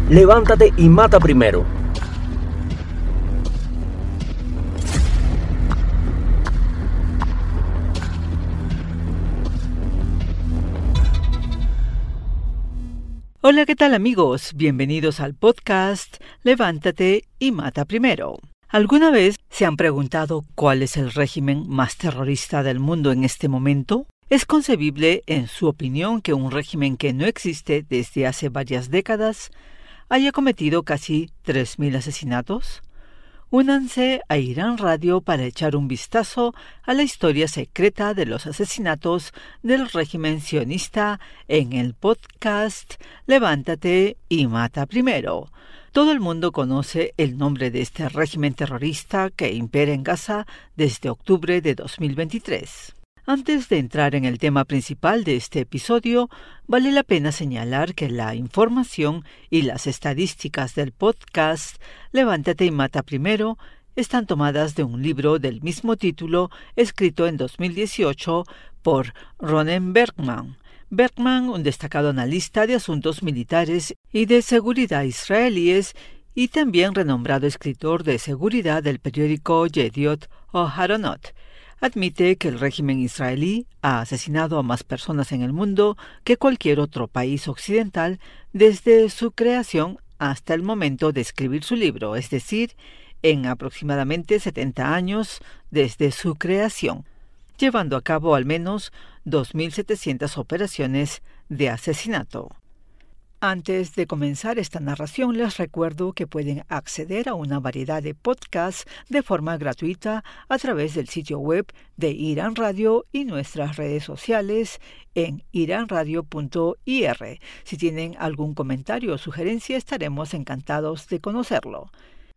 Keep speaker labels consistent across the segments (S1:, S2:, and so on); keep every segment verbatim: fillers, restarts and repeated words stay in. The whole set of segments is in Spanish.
S1: Levántate y mata primero.
S2: Hola, ¿qué tal amigos? Bienvenidos al podcast Levántate y mata primero. ¿Alguna vez se han preguntado cuál es el régimen más terrorista del mundo en este momento? ¿Es concebible, en su opinión, que un régimen que no existe desde hace varias décadas haya cometido casi tres mil asesinatos? Únanse a Irán Radio para echar un vistazo a la historia secreta de los asesinatos del régimen sionista en el podcast Levántate y mata primero. Todo el mundo conoce el nombre de este régimen terrorista que impera en Gaza desde octubre de dos mil veintitrés. Antes de entrar en el tema principal de este episodio, vale la pena señalar que la información y las estadísticas del podcast Levántate y mata primero están tomadas de un libro del mismo título escrito en dos mil dieciocho por Ronen Bergman. Bergman, un destacado analista de asuntos militares y de seguridad israelíes y también renombrado escritor de seguridad del periódico Yediot Aharonot, admite que el régimen israelí ha asesinado a más personas en el mundo que cualquier otro país occidental desde su creación hasta el momento de escribir su libro, es decir, en aproximadamente setenta años desde su creación, llevando a cabo al menos dos mil setecientas operaciones de asesinato. Antes de comenzar esta narración, les recuerdo que pueden acceder a una variedad de podcasts de forma gratuita a través del sitio web de Irán Radio y nuestras redes sociales en iran radio punto i r. Si tienen algún comentario o sugerencia, estaremos encantados de conocerlo.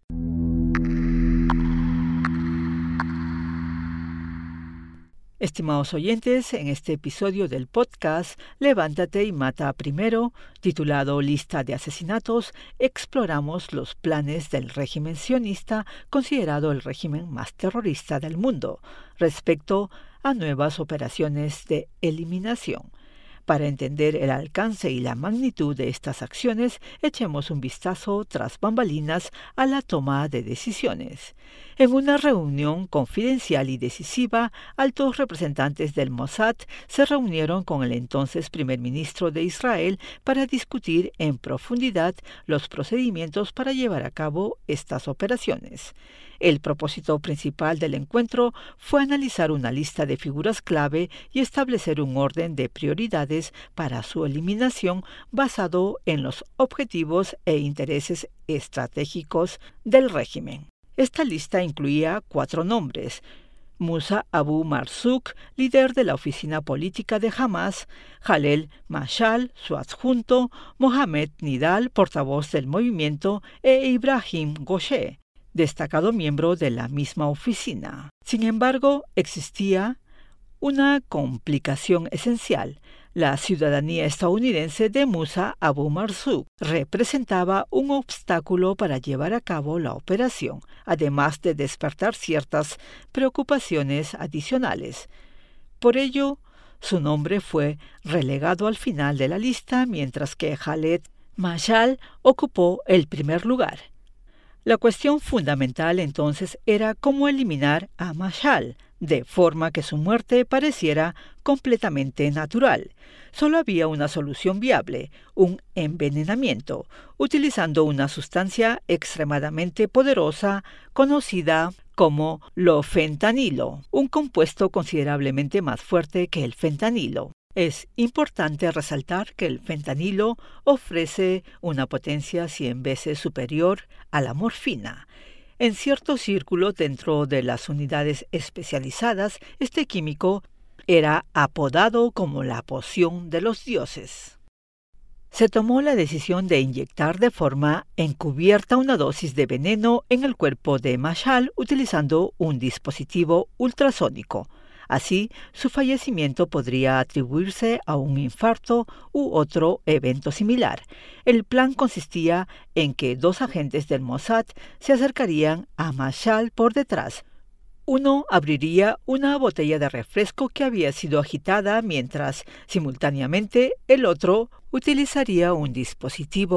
S2: Estimados oyentes, en este episodio del podcast Levántate y mata primero, titulado Lista de asesinatos, exploramos los planes del régimen sionista, considerado el régimen más terrorista del mundo, respecto a nuevas operaciones de eliminación. Para entender el alcance y la magnitud de estas acciones, echemos un vistazo tras bambalinas a la toma de decisiones. En una reunión confidencial y decisiva, altos representantes del Mossad se reunieron con el entonces primer ministro de Israel para discutir en profundidad los procedimientos para llevar a cabo estas operaciones. El propósito principal del encuentro fue analizar una lista de figuras clave y establecer un orden de prioridades para su eliminación basado en los objetivos e intereses estratégicos del régimen. Esta lista incluía cuatro nombres: Musa Abu Marzouk, líder de la oficina política de Hamas; Khaled Mashal, su adjunto; Mohamed Nidal, portavoz del movimiento; e Ibrahim Goshe, destacado miembro de la misma oficina. Sin embargo, existía una complicación esencial. La ciudadanía estadounidense de Musa Abu Marzouk representaba un obstáculo para llevar a cabo la operación, además de despertar ciertas preocupaciones adicionales. Por ello, su nombre fue relegado al final de la lista, mientras que Khaled Mashal ocupó el primer lugar. La cuestión fundamental entonces era cómo eliminar a Mashal, de forma que su muerte pareciera completamente natural. Solo había una solución viable: un envenenamiento, utilizando una sustancia extremadamente poderosa conocida como lofentanilo, un compuesto considerablemente más fuerte que el fentanilo. Es importante resaltar que el fentanilo ofrece una potencia cien veces superior a la morfina. En ciertos círculos dentro de las unidades especializadas, este químico era apodado como la poción de los dioses. Se tomó la decisión de inyectar de forma encubierta una dosis de veneno en el cuerpo de Mashal utilizando un dispositivo ultrasónico. Así, su fallecimiento podría atribuirse a un infarto u otro evento similar. El plan consistía en que dos agentes del Mossad se acercarían a Mashal por detrás. Uno abriría una botella de refresco que había sido agitada, mientras, simultáneamente, el otro utilizaría un dispositivo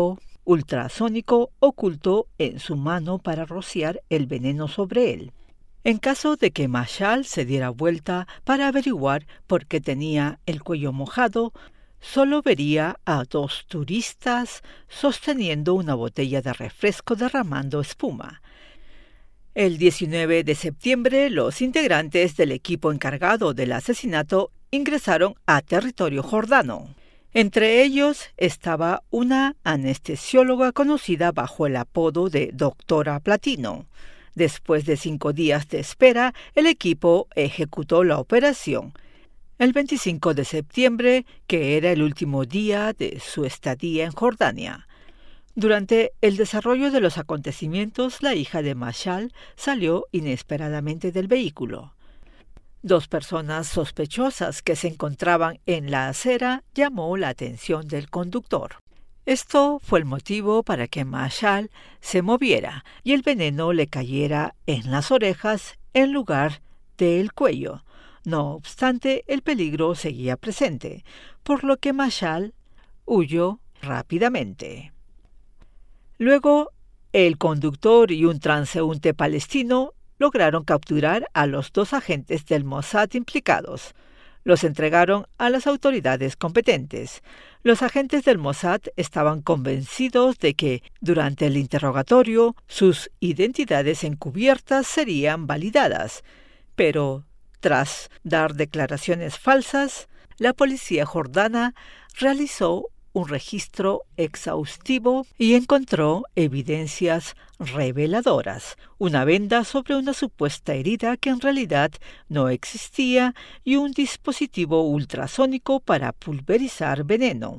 S2: ultrasónico oculto en su mano para rociar el veneno sobre él. En caso de que Mashal se diera vuelta para averiguar por qué tenía el cuello mojado, solo vería a dos turistas sosteniendo una botella de refresco derramando espuma. El diecinueve de septiembre, los integrantes del equipo encargado del asesinato ingresaron a territorio jordano. Entre ellos estaba una anestesióloga conocida bajo el apodo de Doctora Platino. Después de cinco días de espera, el equipo ejecutó la operación. El veinticinco de septiembre, que era el último día de su estadía en Jordania. Durante el desarrollo de los acontecimientos, la hija de Mashal salió inesperadamente del vehículo. Dos personas sospechosas que se encontraban en la acera llamó la atención del conductor. Esto fue el motivo para que Mashal se moviera y el veneno le cayera en las orejas en lugar del cuello. No obstante, el peligro seguía presente, por lo que Mashal huyó rápidamente. Luego, el conductor y un transeúnte palestino lograron capturar a los dos agentes del Mossad implicados. Los entregaron a las autoridades competentes. Los agentes del Mossad estaban convencidos de que, durante el interrogatorio, sus identidades encubiertas serían validadas. Pero, tras dar declaraciones falsas, la policía jordana realizó un registro exhaustivo y encontró evidencias reveladoras, una venda sobre una supuesta herida que en realidad no existía y un dispositivo ultrasónico para pulverizar veneno.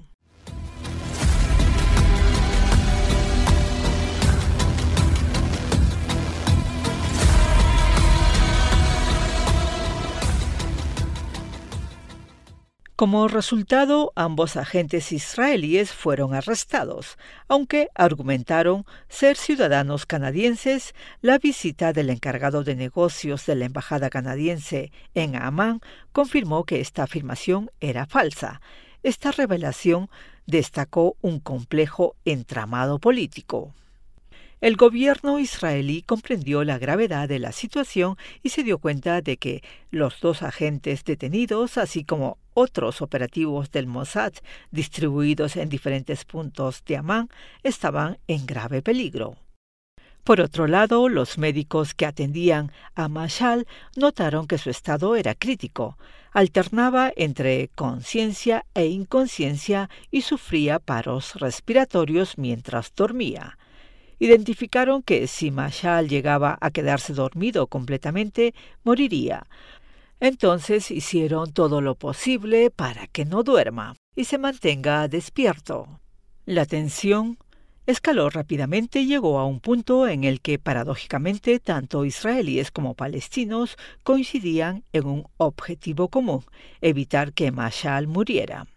S2: Como resultado, ambos agentes israelíes fueron arrestados. Aunque argumentaron ser ciudadanos canadienses, la visita del encargado de negocios de la embajada canadiense en Amán confirmó que esta afirmación era falsa. Esta revelación destacó un complejo entramado político. El gobierno israelí comprendió la gravedad de la situación y se dio cuenta de que los dos agentes detenidos, así como otros operativos del Mossad distribuidos en diferentes puntos de Amán, estaban en grave peligro. Por otro lado, los médicos que atendían a Mashal notaron que su estado era crítico. Alternaba entre conciencia e inconsciencia y sufría paros respiratorios mientras dormía. Identificaron que si Mashal llegaba a quedarse dormido completamente, moriría. Entonces hicieron todo lo posible para que no duerma y se mantenga despierto. La tensión escaló rápidamente y llegó a un punto en el que, paradójicamente, tanto israelíes como palestinos coincidían en un objetivo común: evitar que Mashal muriera.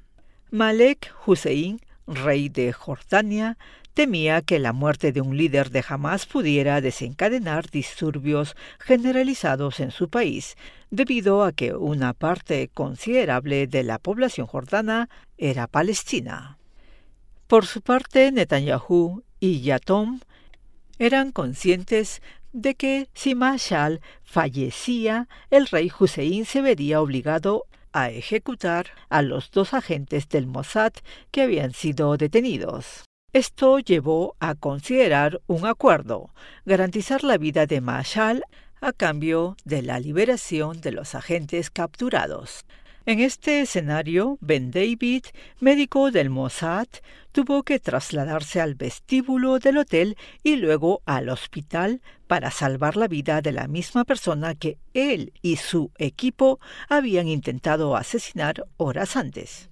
S2: Malek Hussein, rey de Jordania, temía que la muerte de un líder de Hamás pudiera desencadenar disturbios generalizados en su país, debido a que una parte considerable de la población jordana era palestina. Por su parte, Netanyahu y Yatom eran conscientes de que si Mashal fallecía, el rey Hussein se vería obligado a ejecutar a los dos agentes del Mossad que habían sido detenidos. Esto llevó a considerar un acuerdo: garantizar la vida de Mashal a cambio de la liberación de los agentes capturados. En este escenario, Ben David, médico del Mossad, tuvo que trasladarse al vestíbulo del hotel y luego al hospital para salvar la vida de la misma persona que él y su equipo habían intentado asesinar horas antes.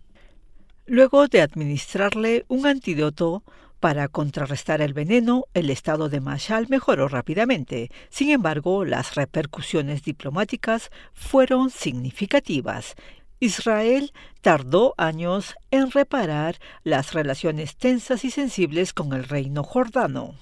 S2: Luego de administrarle un antídoto para contrarrestar el veneno, el estado de Mashal mejoró rápidamente. Sin embargo, las repercusiones diplomáticas fueron significativas. Israel tardó años en reparar las relaciones tensas y sensibles con el reino jordano.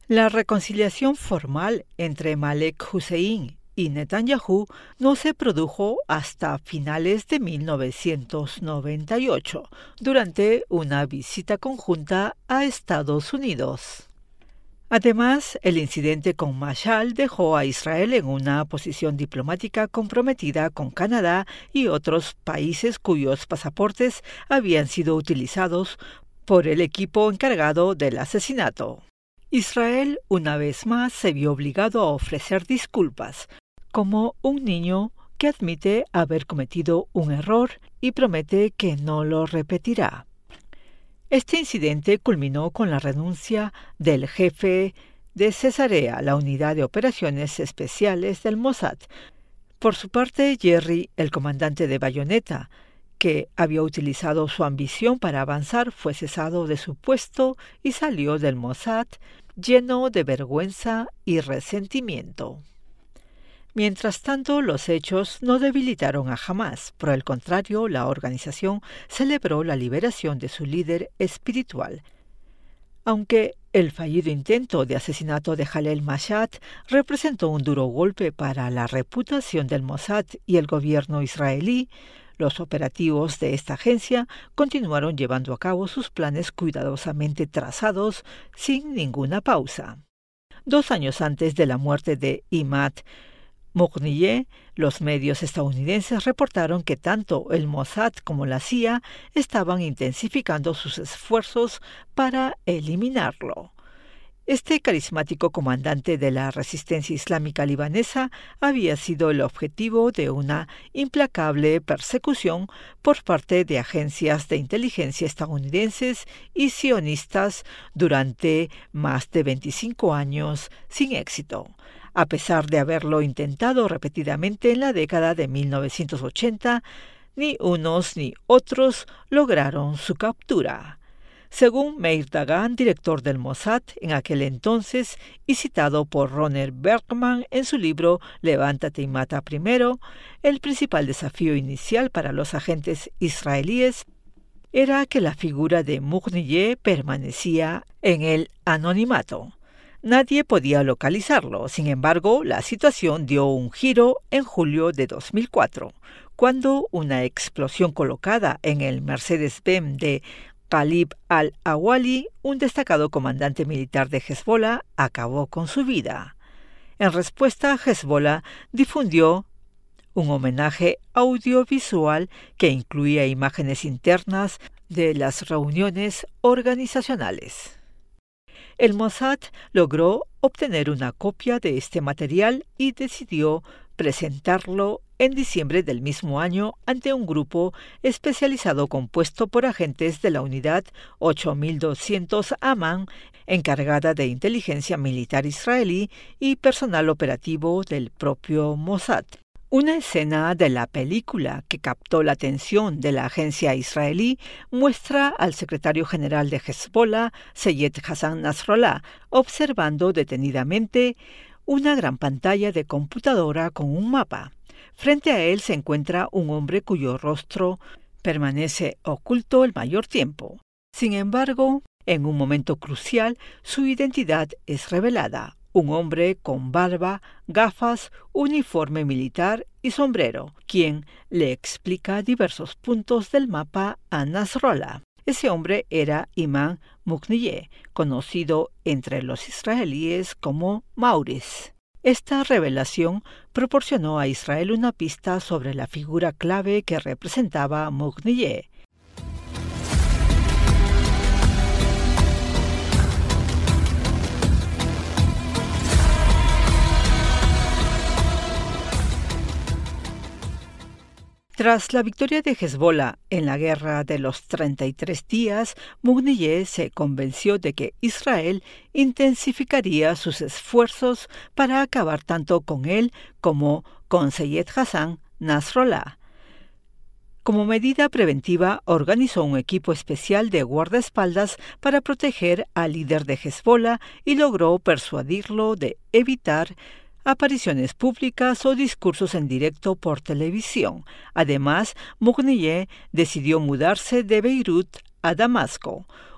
S2: La reconciliación formal entre Malek Hussein y Netanyahu no se produjo hasta finales de mil novecientos noventa y ocho, durante una visita conjunta a Estados Unidos. Además, el incidente con Mashal dejó a Israel en una posición diplomática comprometida con Canadá y otros países cuyos pasaportes habían sido utilizados por el equipo encargado del asesinato. Israel, una vez más, se vio obligado a ofrecer disculpas, como un niño que admite haber cometido un error y promete que no lo repetirá. Este incidente culminó con la renuncia del jefe de Cesarea, la unidad de operaciones especiales del Mossad. Por su parte, Jerry, el comandante de bayoneta, que había utilizado su ambición para avanzar, fue cesado de su puesto y salió del Mossad lleno de vergüenza y resentimiento. Mientras tanto, los hechos no debilitaron a Hamás. Por el contrario, la organización celebró la liberación de su líder espiritual. Aunque el fallido intento de asesinato de Jalel Mashad representó un duro golpe para la reputación del Mossad y el gobierno israelí, los operativos de esta agencia continuaron llevando a cabo sus planes cuidadosamente trazados sin ninguna pausa. Dos años antes de la muerte de Imad Mughniyeh, los medios estadounidenses reportaron que tanto el Mossad como la C I A estaban intensificando sus esfuerzos para eliminarlo. Este carismático comandante de la resistencia islámica libanesa había sido el objetivo de una implacable persecución por parte de agencias de inteligencia estadounidenses y sionistas durante más de veinticinco años sin éxito. A pesar de haberlo intentado repetidamente en la década de mil novecientos ochenta, ni unos ni otros lograron su captura. Según Meir Dagan, director del Mossad en aquel entonces y citado por Ronner Bergman en su libro Levántate y mata primero, el principal desafío inicial para los agentes israelíes era que la figura de Mughniyeh permanecía en el anonimato. Nadie podía localizarlo. Sin embargo, la situación dio un giro en julio de dos mil cuatro, cuando una explosión colocada en el Mercedes-Benz de Ghalib al-Awali, un destacado comandante militar de Hezbollah, acabó con su vida. En respuesta, Hezbollah difundió un homenaje audiovisual que incluía imágenes internas de las reuniones organizacionales. El Mossad logró obtener una copia de este material y decidió presentarlo en diciembre del mismo año ante un grupo especializado compuesto por agentes de la Unidad ocho mil doscientos Amán, encargada de inteligencia militar israelí y personal operativo del propio Mossad. Una escena de la película que captó la atención de la agencia israelí muestra al secretario general de Hezbollah, Seyed Hassan Nasrallah, observando detenidamente una gran pantalla de computadora con un mapa. Frente a él se encuentra un hombre cuyo rostro permanece oculto el mayor tiempo. Sin embargo, en un momento crucial, su identidad es revelada. Un hombre con barba, gafas, uniforme militar y sombrero, quien le explica diversos puntos del mapa a Nasrallah. Ese hombre era Imad Mughniyeh, conocido entre los israelíes como Maurice. Esta revelación proporcionó a Israel una pista sobre la figura clave que representaba a Mughniyeh. Tras la victoria de Hezbollah en la Guerra de los treinta y tres días, Mughniyeh se convenció de que Israel intensificaría sus esfuerzos para acabar tanto con él como con Seyed Hassan Nasrallah. Como medida preventiva, organizó un equipo especial de guardaespaldas para proteger al líder de Hezbollah y logró persuadirlo de evitar apariciones públicas o discursos en directo por televisión. Además, Mughniyeh decidió mudarse de Beirut a Damasco.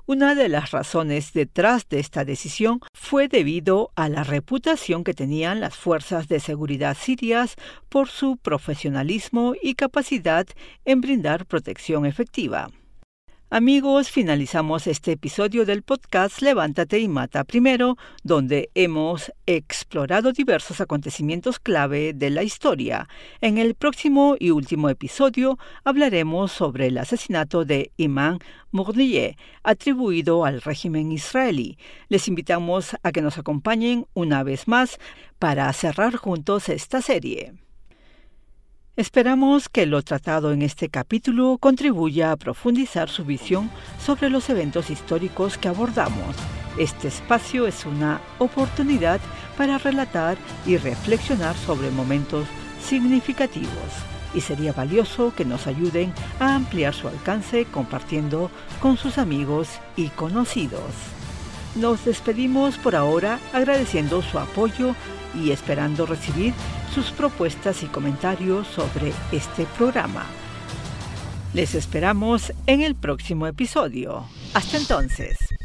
S2: Una de las razones detrás de esta decisión fue debido a la reputación que tenían las fuerzas de seguridad sirias por su profesionalismo y capacidad en brindar protección efectiva. Amigos, finalizamos este episodio del podcast Levántate y Mata Primero, donde hemos explorado diversos acontecimientos clave de la historia. En el próximo y último episodio hablaremos sobre el asesinato de Imam Mughniyeh, atribuido al régimen israelí. Les invitamos a que nos acompañen una vez más para cerrar juntos esta serie. Esperamos que lo tratado en este capítulo contribuya a profundizar su visión sobre los eventos históricos que abordamos. Este espacio es una oportunidad para relatar y reflexionar sobre momentos significativos, y sería valioso que nos ayuden a ampliar su alcance compartiendo con sus amigos y conocidos. Nos despedimos por ahora agradeciendo su apoyo y esperando recibir sus propuestas y comentarios sobre este programa. Les esperamos en el próximo episodio. Hasta entonces.